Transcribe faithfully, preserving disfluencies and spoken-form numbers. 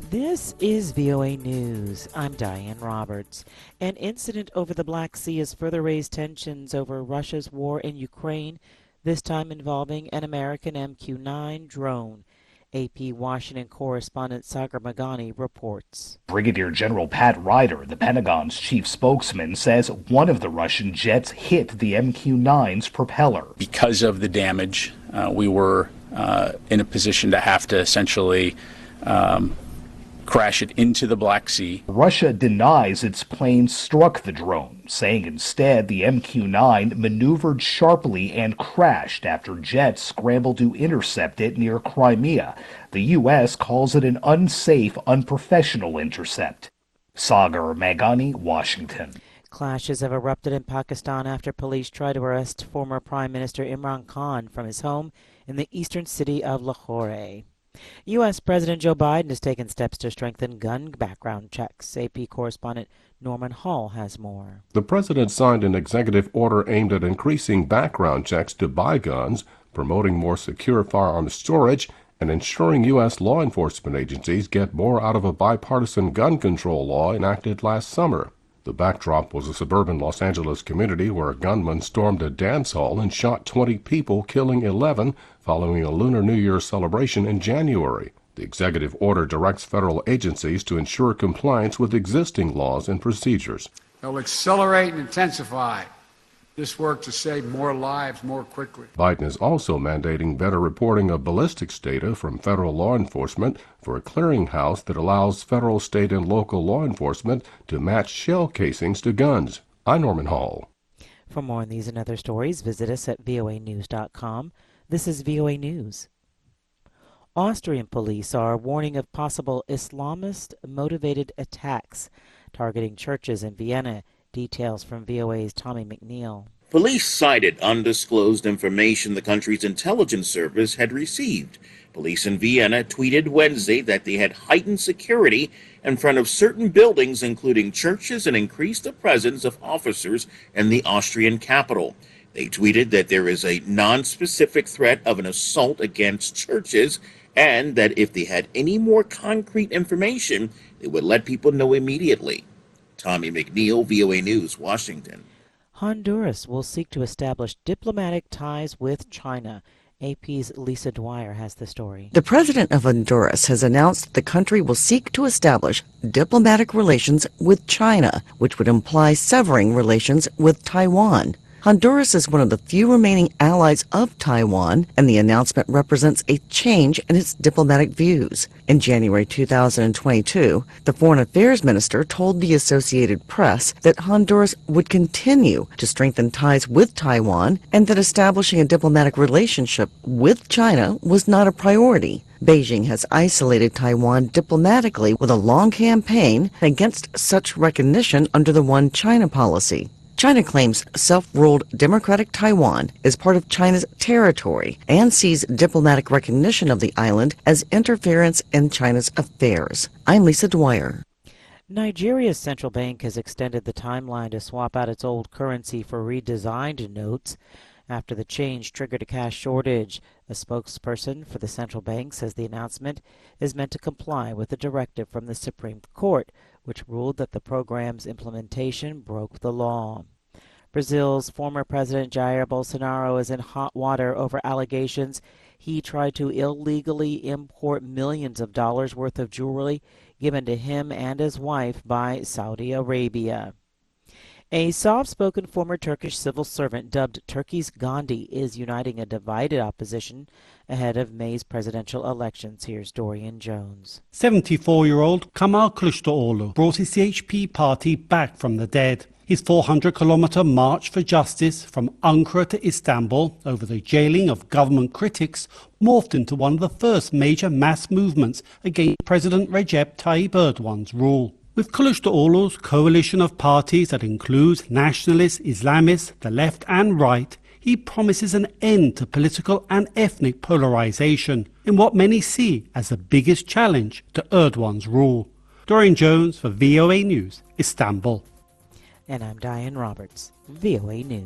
This is V O A News. I'm Diane Roberts. An incident over the Black Sea has further raised tensions over Russia's war in Ukraine, this time involving an American M Q nine drone. A P Washington correspondent Sagar Meghani reports. Brigadier General Pat Ryder, the Pentagon's chief spokesman, says one of the Russian jets hit the M Q nine's propeller. Because of the damage, uh, we were uh, in a position to have to essentially um, crash it into the Black Sea. Russia denies its plane struck the drone, saying instead the M Q nine maneuvered sharply and crashed after jets scrambled to intercept it near Crimea. The U S calls it an unsafe, unprofessional intercept. Sagar Meghani, Washington. Clashes have erupted in Pakistan after police tried to arrest former Prime Minister Imran Khan from his home in the eastern city of Lahore. U S. President Joe Biden has taken steps to strengthen gun background checks. A P correspondent Norman Hall has more. The president signed an executive order aimed at increasing background checks to buy guns, promoting more secure firearms storage, and ensuring U S law enforcement agencies get more out of a bipartisan gun control law enacted last summer. The backdrop was a suburban Los Angeles community where a gunman stormed a dance hall and shot twenty people, killing eleven, following a Lunar New Year celebration in January. The executive order directs federal agencies to ensure compliance with existing laws and procedures. They'll accelerate and intensify this work to save more lives more quickly. Biden is also mandating better reporting of ballistics data from federal law enforcement for a clearinghouse that allows federal, state, and local law enforcement to match shell casings to guns. I'm Norman Hall. For more on these and other stories, visit us at V O A news dot com. This is V O A News. Austrian police are warning of possible Islamist-motivated attacks targeting churches in Vienna. Details from V O A's Tommy McNeil. Police cited undisclosed information the country's intelligence service had received. Police in Vienna tweeted Wednesday that they had heightened security in front of certain buildings, including churches, and increased the presence of officers in the Austrian capital. They tweeted that there is a non-specific threat of an assault against churches, and that if they had any more concrete information, they would let people know immediately. Tommy McNeil, V O A News, Washington. Honduras will seek to establish diplomatic ties with China. A P's Lisa Dwyer has the story. The president of Honduras has announced the country will seek to establish diplomatic relations with China, which would imply severing relations with Taiwan. Honduras is one of the few remaining allies of Taiwan, and the announcement represents a change in its diplomatic views. In January two thousand twenty-two, the Foreign Affairs Minister told the Associated Press that Honduras would continue to strengthen ties with Taiwan and that establishing a diplomatic relationship with China was not a priority. Beijing has isolated Taiwan diplomatically with a long campaign against such recognition under the One China policy. China claims self-ruled democratic Taiwan is part of China's territory and sees diplomatic recognition of the island as interference in China's affairs. I'm Lisa Dwyer. Nigeria's central bank has extended the timeline to swap out its old currency for redesigned notes after the change triggered a cash shortage. A spokesperson for the central bank says the announcement is meant to comply with a directive from the Supreme Court, which ruled that the program's implementation broke the law. Brazil's former president Jair Bolsonaro is in hot water over allegations he tried to illegally import millions of dollars worth of jewelry given to him and his wife by Saudi Arabia. A soft-spoken former Turkish civil servant dubbed Turkey's Gandhi is uniting a divided opposition ahead of May's presidential elections. Here's Dorian Jones. seventy-four-year-old Kemal Kılıçdaroğlu brought his C H P party back from the dead. His four hundred kilometer march for justice from Ankara to Istanbul over the jailing of government critics morphed into one of the first major mass movements against President Recep Tayyip Erdogan's rule. With Kılıçdaroğlu's coalition of parties that includes nationalists, Islamists, the left and right, he promises an end to political and ethnic polarization in what many see as the biggest challenge to Erdogan's rule. Dorian Jones for V O A News, Istanbul. And I'm Diane Roberts, V O A News.